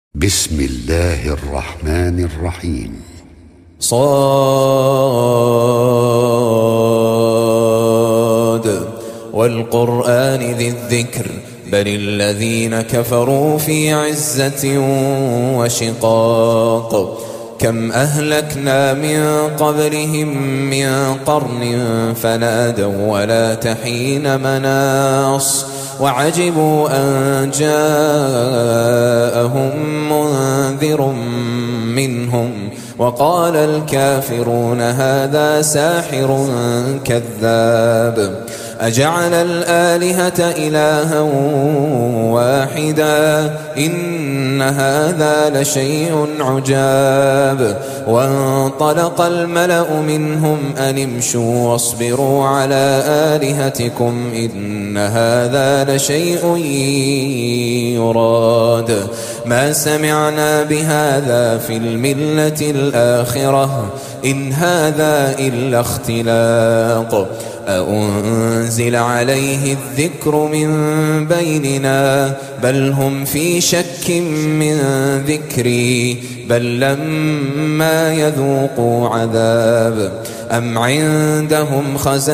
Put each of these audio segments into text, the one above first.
بسم الله الرحمن الرحيم. صاد والقرآن ذي الذكر بل الذين كفروا في عزة وشقاق كم أهلكنا من قبلهم من قرن فنادوا ولا تحين مناص وعجبوا أن جاءهم منذر منهم وقال الكافرون هذا ساحر كذاب أجعل الآلهة إلها واحدا إن هذا لشيء عجاب وانطلق الملأ منهم أن امشوا واصبروا على آلهتكم إن هذا لشيء يراد ما سمعنا بهذا في الملة الآخرة إن هذا إلا اختلاق أأنزل عليه الذكر من بيننا بل هم في شك من ذكري بل لما يذوقوا عذاب أم عندهم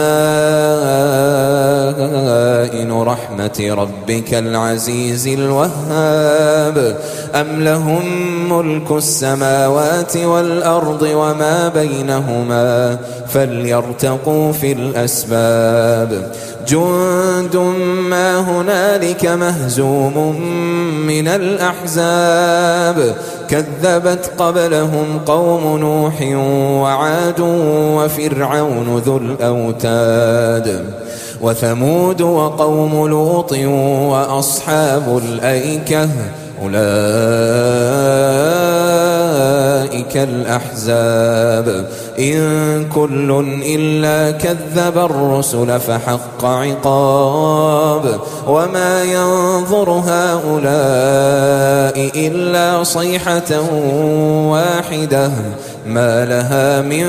خزائن رحمة ربك العزيز الوهاب أم لهم ملك السماوات والأرض وما بينهما فليرتقوا في الأسباب جند ما هنالك مهزوم من الأحزاب كذبت قبلهم قوم نوح وعاد وفرعون ذو الأوتاد وثمود وقوم لوط وأصحاب الأيكة أولئك الأحزاب إن كل إلا كذب الرسل فحق عقاب وما ينظر هؤلاء إلا صيحة واحدة ما لها من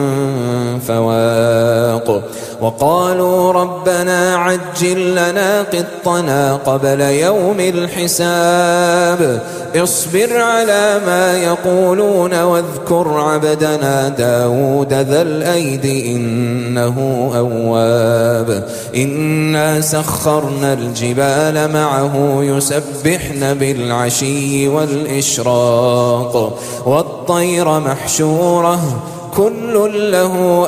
فواق وقالوا ربنا عجل لنا قطنا قبل يوم الحساب اصبر على ما يقولون واذكر عبدنا داود ذا الأيد إنه أواب إنا سخرنا الجبال معه يسبحن بالعشي والإشراق والطير محشورة كل له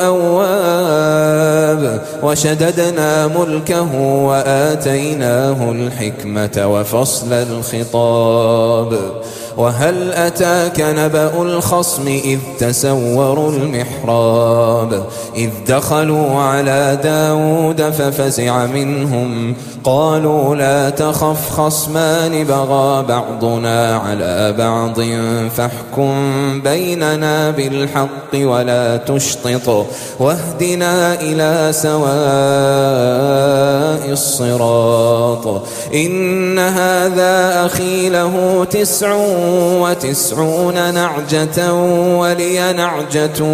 أواب وشددنا ملكه وآتيناه الحكمة وفصل الخطاب وهل أتاك نبأ الخصم إذ تسوروا المحراب إذ دخلوا على داود ففزع منهم قالوا لا تخف خصمان بغى بعضنا على بعض فاحكم بيننا بالحق ولا تشطط واهدنا إلى سواء الصراط إن هذا أخي له 99 نعجة ولي نعجة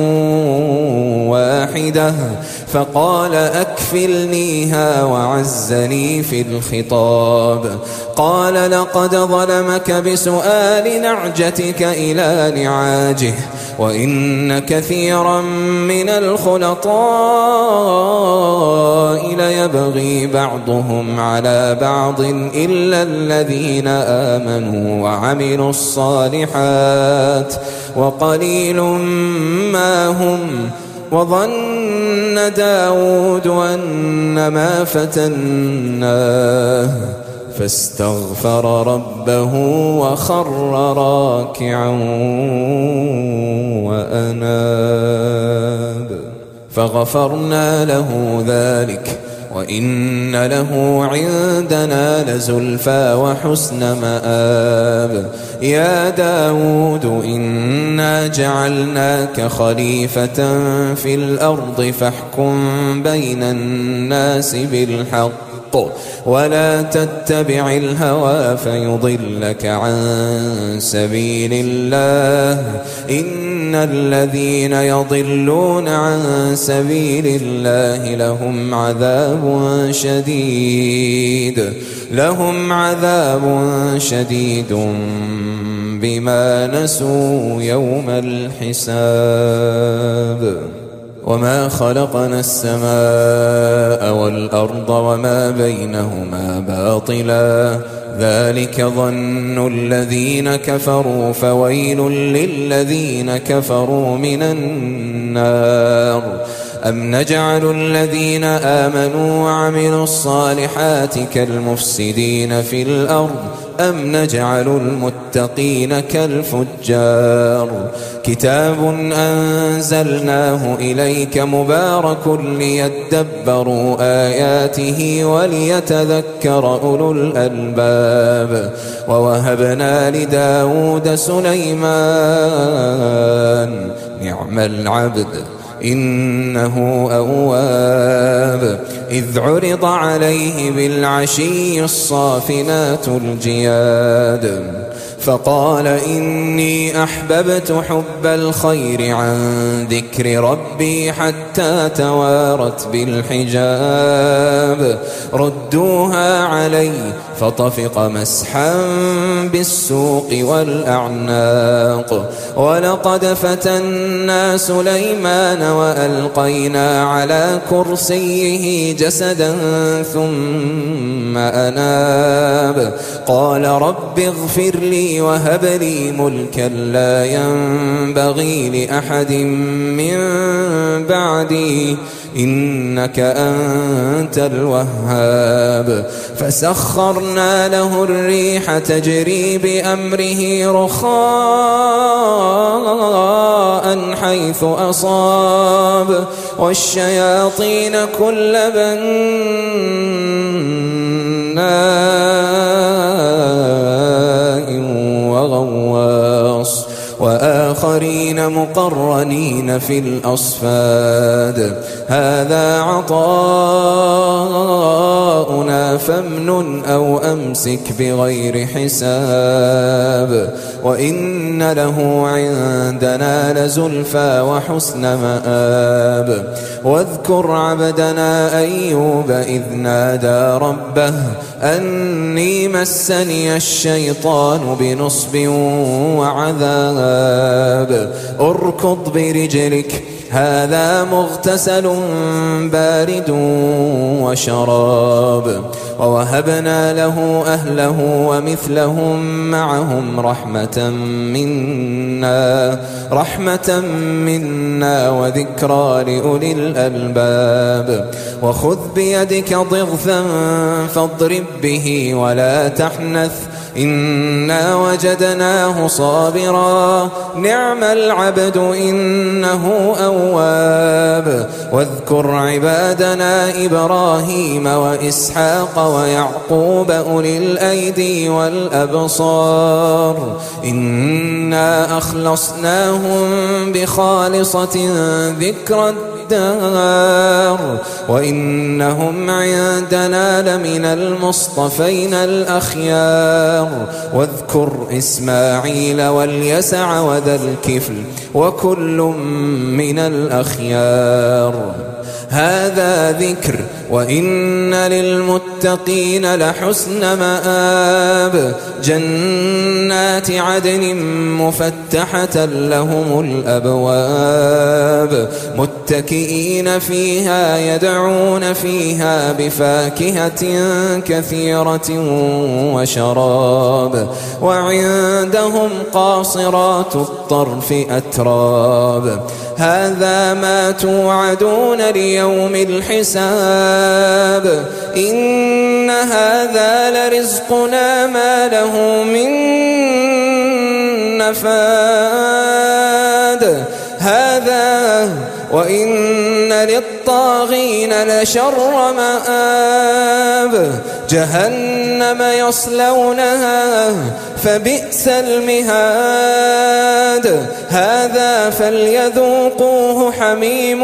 واحدة فقال أكفلنيها وعزني في الخطاب قال لقد ظلمك بسؤال نعجتك إلى نعاجه وإن كثيرا من الخلطاء ليبغي بعضهم على بعض إلا الذين آمنوا وعملوا الصالحات وقليل ما هم وظن داود أنما فتناه فاستغفر ربه وخر راكعا وأناب فغفرنا له ذلك وإن له عندنا لزلفى وحسن مآب يا داود إنا جعلناك خليفة في الأرض فاحكم بين الناس بالحق ولا تتبع الهوى فيضلك عن سبيل الله إن الذين يضلون عن سبيل الله لهم عذاب شديد بما نسوا يوم الحساب وما خلقنا السماء والأرض وما بينهما باطلا ذلك ظن الذين كفروا فويل للذين كفروا من النار أم نجعل الذين آمنوا وعملوا الصالحات كالمفسدين في الأرض أم نجعل المتقين كالفجار كتاب أنزلناه إليك مبارك ليدبروا آياته وليتذكر أولو الألباب ووهبنا لداود سليمان نعم العبد إنه أواب إذ عرض عليه بالعشي الصافنات الجياد فقال إني أحببت حب الخير عن ذكر ربي حتى توارت بالحجاب ردوها علي فطفق مسحا بالسوق والأعناق ولقد فتنا سليمان وألقينا على كرسيه جسدا ثم أناب قال رب اغفر لي وهب لي ملكا لا ينبغي لأحد من بعدي إنك أنت الوهاب فسخرنا له الريح تجري بأمره رخاء حيث أصاب والشياطين كل بناء وغواص وآخرين مقرنين في الأصفاد هذا عطاؤنا فامنن أو أمسك بغير حساب وإن له عندنا لزلفى وحسن مآب واذكر عبدنا أيوب إذ نادى ربه أني مسني الشيطان بنصب وعذاب اركض برجلك هذا مغتسل بارد وشراب ووهبنا له أهله ومثلهم معهم رحمة منا وذكرى لأولي الألباب وخذ بيدك ضغثا فاضرب به ولا تحنث إنا وجدناه صابرا نعم العبد إنه أواب واذكر عبادنا إبراهيم وإسحاق ويعقوب أولي الأيدي والأبصار إنا أخلصناهم بخالصة ذكر الدار وإنهم عندنا لمن المصطفين الأخيار واذكر إسماعيل واليسع وذا الكفل وكل من الأخيار هذا ذكر وإن للمتقين لحسن مآب جنات عدن مفتحة لهم الأبواب متكئين فيها يدعون فيها بفاكهة كثيرة وشراب وعندهم قاصرات الطرف أتراب هذا ما توعدون ليوم الحساب إن هذا لرزقنا ما له من نفاد هذا وإن للطاغين لشر مآب جهنم يصلونها فبئس المهاد هذا فليذوقوه حميم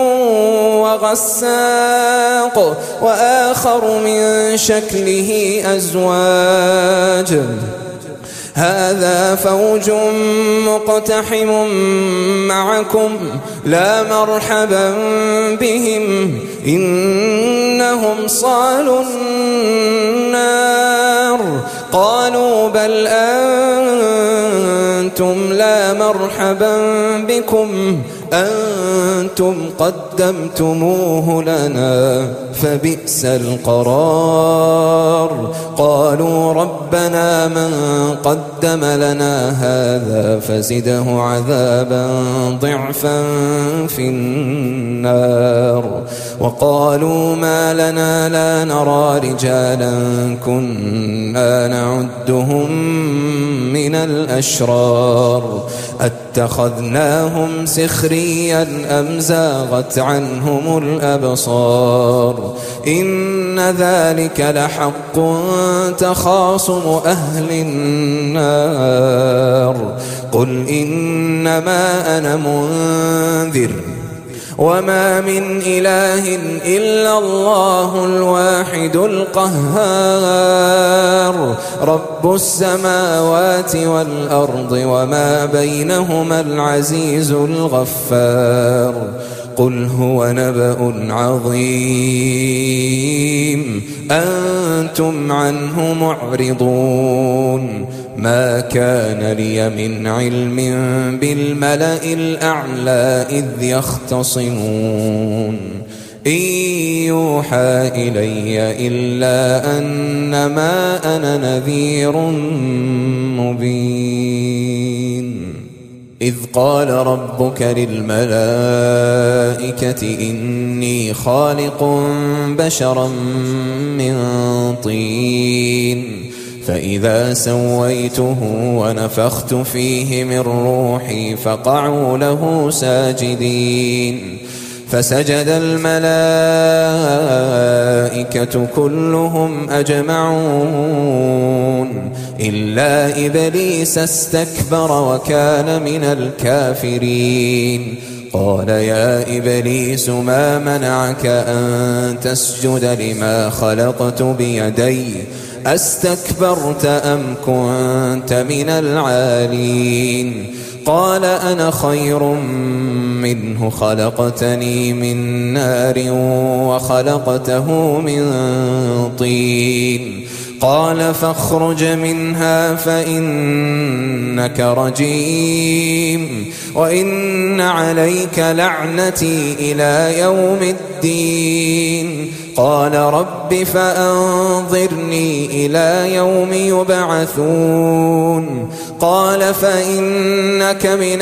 وغساق وآخر من شكله أزواج هذا فوج مقتحم معكم لا مرحبا بهم إنهم صالوا النار قالوا بل قلتم لا مرحبا بكم أنتم قدمتموه لنا فبئس القرار. قالوا ربنا من قدم لنا هذا فزده عذابا ضعفا في النار. وقالوا ما لنا لا نرى رجالا كنا نعدهم من الأشرار أتخذناهم سخريا أم زاغت عنهم الأبصار إن ذلك لحق تخاصم أهل النار. قل إنما أنا منذر وما من إله إلا الله الواحد القهار رب السماوات والأرض وما بينهما العزيز الغفار. قل هو نبأ عظيم أنتم عنه معرضون. ما كان لي من علم بالملأ الأعلى إذ يختصمون إن يوحى إلي إلا أنما أنا نذير مبين. إذ قال ربك للملائكة إني خالق بشرا من طين فإذا سويته ونفخت فيه من روحي فقعوا له ساجدين. فسجد الملائكة كلهم أجمعون إلا إبليس استكبر وكان من الكافرين. قال يا إبليس ما منعك أن تسجد لما خلقت بيدي أستكبرت أم كنت من العالين؟ قال أنا خير منه خلقتني من نار وخلقته من طين. قال فاخرج منها فإنك رجيم وإن عليك لعنتي إلى يوم الدين. قال رب فأنظرني إلى يوم يبعثون. قال فإنك من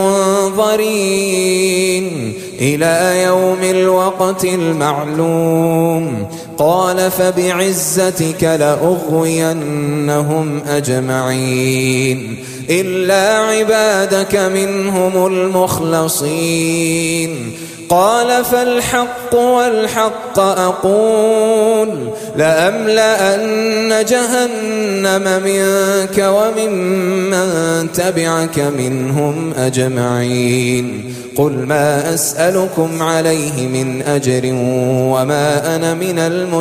المنظرين إلى يوم الوقت المعلوم. قال فبعزتك لأغوينهم أجمعين إلا عبادك منهم المخلصين. قال فالحق والحق أقول لأملأن جهنم منك وممن تبعك منهم أجمعين. قل ما أسألكم عليه من أجر وما أنا من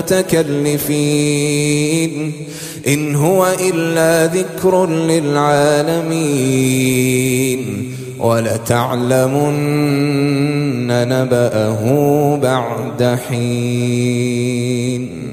المتكلفين إن هو إلا ذكر للعالمين ولتعلمن نبأه بعد حين.